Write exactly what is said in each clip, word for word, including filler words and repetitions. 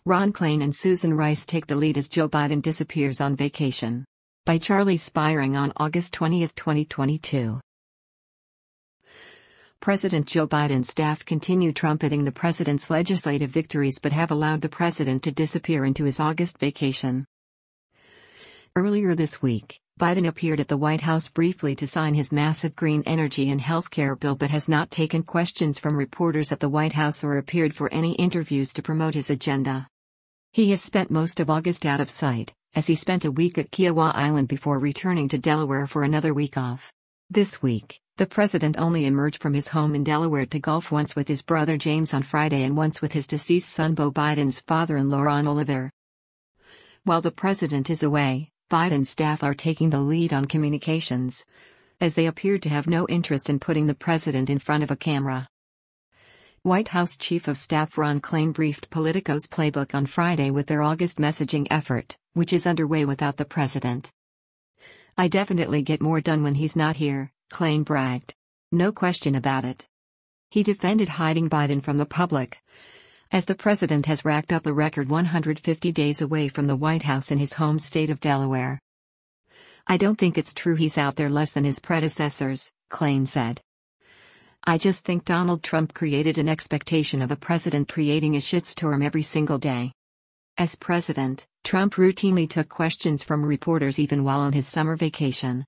Ron Klain and Susan Rice take the lead as Joe Biden disappears on vacation. By Charlie Spiring on August twentieth, twenty twenty-two. President Joe Biden's staff continue trumpeting the president's legislative victories but have allowed the president to disappear into his August vacation. Earlier this week, Biden appeared at the White House briefly to sign his massive green energy and healthcare bill but has not taken questions from reporters at the White House or appeared for any interviews to promote his agenda. He has spent most of August out of sight, as he spent a week at Kiowa Island before returning to Delaware for another week off. This week, the president only emerged from his home in Delaware to golf once with his brother James on Friday and once with his deceased son Beau Biden's father-in-law Ron Oliver. While the president is away, Biden's staff are taking the lead on communications, as they appear to have no interest in putting the president in front of a camera. White House Chief of Staff Ron Klain briefed Politico's playbook on Friday with their August messaging effort, which is underway without the president. "I definitely get more done when he's not here," Klain bragged. "No question about it." He defended hiding Biden from the public, as the president has racked up a record one hundred fifty days away from the White House in his home state of Delaware. "I don't think it's true he's out there less than his predecessors," Klain said. "I just think Donald Trump created an expectation of a president creating a shitstorm every single day." As president, Trump routinely took questions from reporters even while on his summer vacation.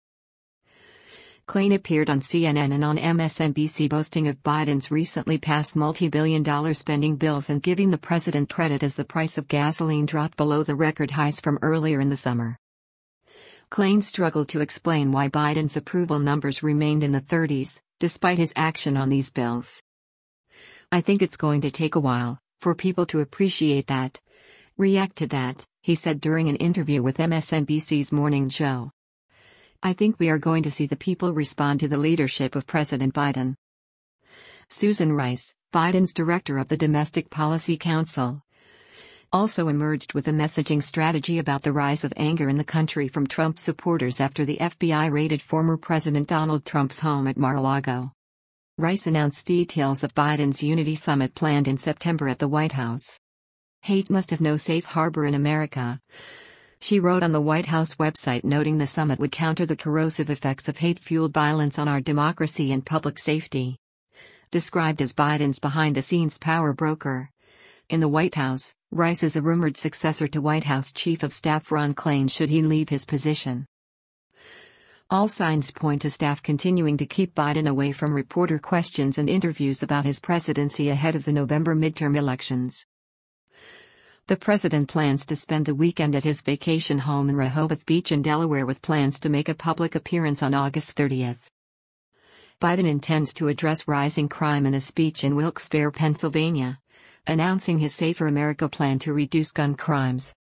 Klain appeared on C N N and on M S N B C boasting of Biden's recently passed multi-billion dollar spending bills and giving the president credit as the price of gasoline dropped below the record highs from earlier in the summer. Klain struggled to explain why Biden's approval numbers remained in the thirties, despite his action on these bills. "I think it's going to take a while for people to appreciate that, react to that," he said during an interview with M S N B C's Morning Joe. "I think we are going to see the people respond to the leadership of President Biden." Susan Rice, Biden's director of the Domestic Policy Council, also emerged with a messaging strategy about the rise of anger in the country from Trump supporters after the F B I raided former President Donald Trump's home at Mar-a-Lago. Rice announced details of Biden's Unity Summit planned in September at the White House. "Hate must have no safe harbor in America," she wrote on the White House website, noting the summit would counter the corrosive effects of hate-fueled violence on our democracy and public safety. Described as Biden's behind-the-scenes power broker in the White House, Rice is a rumored successor to White House Chief of Staff Ron Klain should he leave his position. All signs point to staff continuing to keep Biden away from reporter questions and interviews about his presidency ahead of the November midterm elections. The president plans to spend the weekend at his vacation home in Rehoboth Beach in Delaware with plans to make a public appearance on August thirtieth. Biden intends to address rising crime in a speech in Wilkes-Barre, Pennsylvania, announcing his Safer America plan to reduce gun crimes.